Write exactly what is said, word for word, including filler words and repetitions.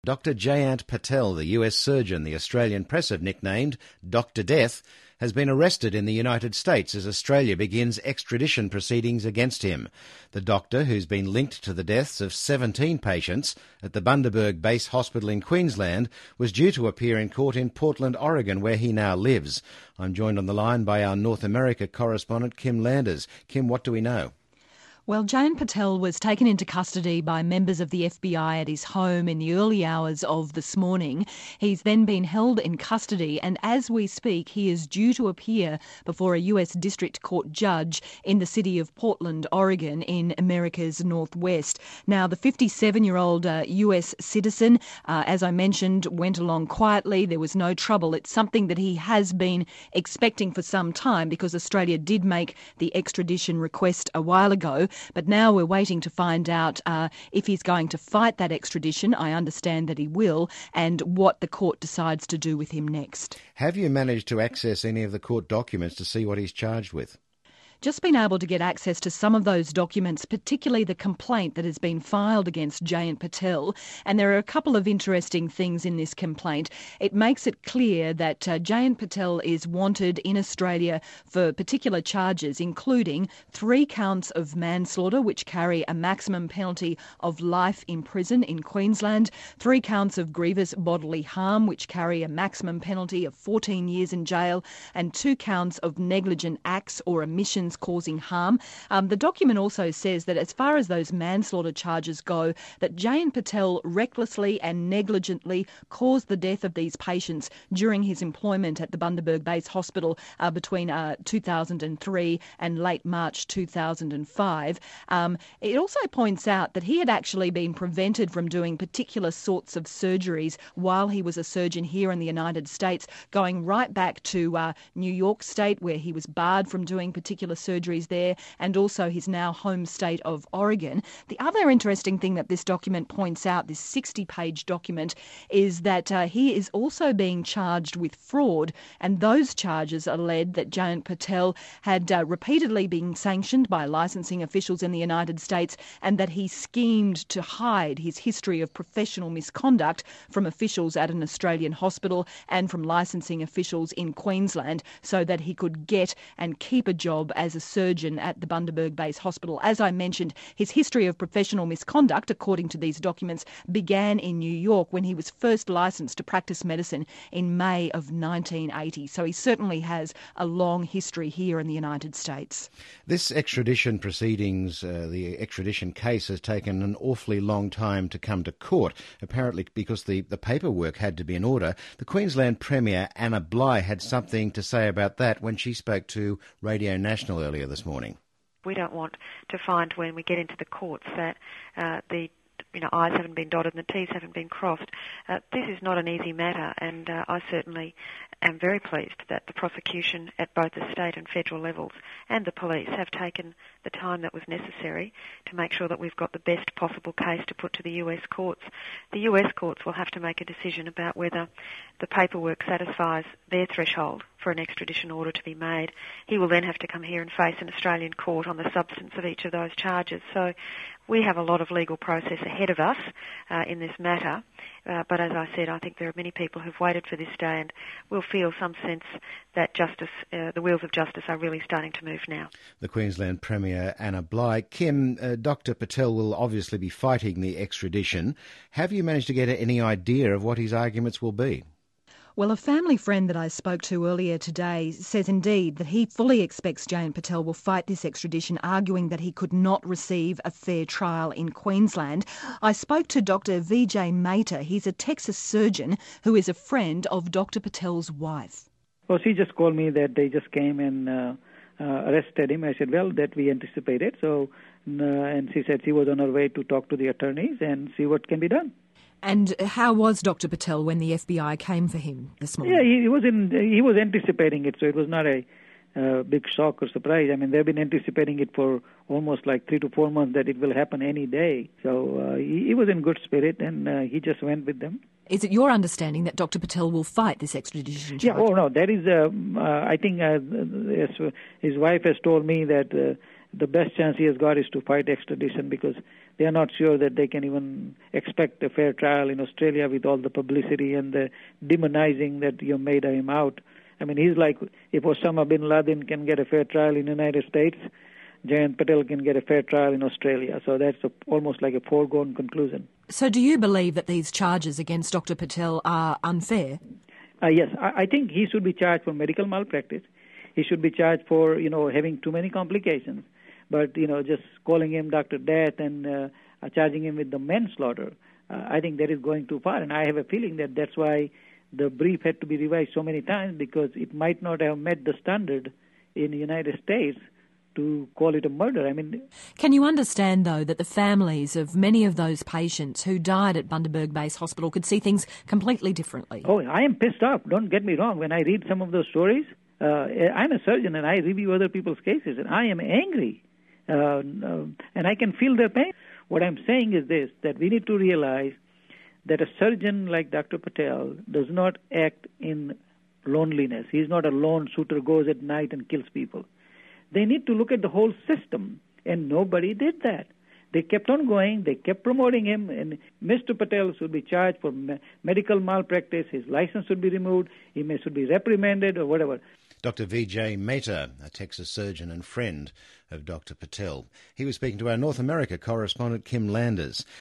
Doctor Jayant Patel, the U S surgeon the Australian press have nicknamed Doctor Death, has been arrested in the United States as Australia begins extradition proceedings against him. The doctor, who's been linked to the deaths of seventeen patients at the Bundaberg Base Hospital in Queensland, was due to appear in court in Portland, Oregon, where he now lives. I'm joined on the line by our North America correspondent, Kim Landers. Kim, what do we know? Well, Jayant Patel was taken into custody by members of the F B I at his home in the early hours of this morning. He's then been held in custody, and as we speak, he is due to appear before a U S District Court judge in the city of Portland, Oregon, in America's Northwest. Now, the fifty-seven-year-old uh, U S citizen, uh, as I mentioned, went along quietly. There was no trouble. It's something that he has been expecting for some time because Australia did make the extradition request a while ago. But now we're waiting to find out uh, if he's going to fight that extradition. I understand that he will, and what the court decides to do with him next. Have you managed to access any of the court documents to see what he's charged with? Just been able to get access to some of those documents, particularly the complaint that has been filed against Jayant Patel. And there are a couple of interesting things in this complaint. It makes it clear that uh, Jayant Patel is wanted in Australia for particular charges, including three counts of manslaughter, which carry a maximum penalty of life in prison in Queensland, three counts of grievous bodily harm, which carry a maximum penalty of fourteen years in jail, and two counts of negligent acts or omissions causing harm. Um, the document also says that as far as those manslaughter charges go, that Jayant Patel recklessly and negligently caused the death of these patients during his employment at the Bundaberg Base Hospital uh, between uh, two thousand three and late March two thousand five. Um, it also points out that he had actually been prevented from doing particular sorts of surgeries while he was a surgeon here in the United States, going right back to uh, New York State, where he was barred from doing particular surgeries there, and also his now home state of Oregon. The other interesting thing that this document points out, this sixty-page document, is that uh, he is also being charged with fraud, and those charges allege that Jayant Patel had uh, repeatedly been sanctioned by licensing officials in the United States, and that he schemed to hide his history of professional misconduct from officials at an Australian hospital and from licensing officials in Queensland so that he could get and keep a job as a surgeon at the Bundaberg Base Hospital. As I mentioned, his history of professional misconduct, according to these documents, began in New York when he was first licensed to practice medicine in May of nineteen eighty. So he certainly has a long history here in the United States. This extradition proceedings, uh, the extradition case, has taken an awfully long time to come to court, apparently because the, the paperwork had to be in order. The Queensland Premier, Anna Bligh, had something to say about that when she spoke to Radio National earlier this morning. We don't want to find when we get into the courts that uh, the you know, I's haven't been dotted and the T's haven't been crossed. Uh, this is not an easy matter, and uh, I certainly am very pleased that the prosecution at both the state and federal levels and the police have taken the time that was necessary to make sure that we've got the best possible case to put to the U S courts. The U S courts will have to make a decision about whether the paperwork satisfies their threshold for an extradition order to be made. He will then have to come here and face an Australian court on the substance of each of those charges. So we have a lot of legal process ahead of us uh, in this matter, uh, but as I said, I think there are many people who've waited for this day and will feel some sense that justice, uh, the wheels of justice are really starting to move now. The Queensland Premier, Anna Bligh. Kim, uh, Doctor Patel will obviously be fighting the extradition. Have you managed to get any idea of what his arguments will be? Well, a family friend that I spoke to earlier today says indeed that he fully expects Jayant Patel will fight this extradition, arguing that he could not receive a fair trial in Queensland. I spoke to Doctor Vijay Mehta. He's a Texas surgeon who is a friend of Doctor Patel's wife. Well, she just called me that they just came and uh, uh, arrested him. I said, well, that we anticipated. So, uh, and she said she was on her way to talk to the attorneys and see what can be done. And how was Doctor Patel when the F B I came for him this morning? Yeah, he, he was in. He was anticipating it, so it was not a uh, big shock or surprise. I mean, they've been anticipating it for almost like three to four months that it will happen any day. So uh, he, he was in good spirit, and uh, he just went with them. Is it your understanding that Doctor Patel will fight this extradition charge? Yeah. Oh no, that is. Um, uh, I think uh, his wife has told me that uh, the best chance he has got is to fight extradition because they are not sure that they can even expect a fair trial in Australia with all the publicity and the demonizing that you made him out. I mean, he's like, if Osama bin Laden can get a fair trial in the United States, Jayant Patel can get a fair trial in Australia. So that's a, almost like a foregone conclusion. So do you believe that these charges against Doctor Patel are unfair? Uh, yes, I, I think he should be charged for medical malpractice. He should be charged for, you know, having too many complications. But, you know, just calling him Doctor Death and uh, charging him with the manslaughter, uh, I think that is going too far. And I have a feeling that that's why the brief had to be revised so many times, because it might not have met the standard in the United States to call it a murder. I mean, can you understand, though, that the families of many of those patients who died at Bundaberg Base Hospital could see things completely differently? Oh, I am pissed off. Don't get me wrong. When I read some of those stories, uh, I'm a surgeon and I review other people's cases, and I am angry. Uh, and I can feel their pain. What I'm saying is this, that we need to realize that a surgeon like Doctor Patel does not act in loneliness. He's not a lone shooter who goes at night and kills people. They need to look at the whole system, and nobody did that. They kept on going, they kept promoting him, and Mister Patel should be charged for me- medical malpractice, his license should be removed, he may should be reprimanded or whatever. Doctor Vijay Mehta, a Texas surgeon and friend of Doctor Patel. He was speaking to our North America correspondent Kim Landers.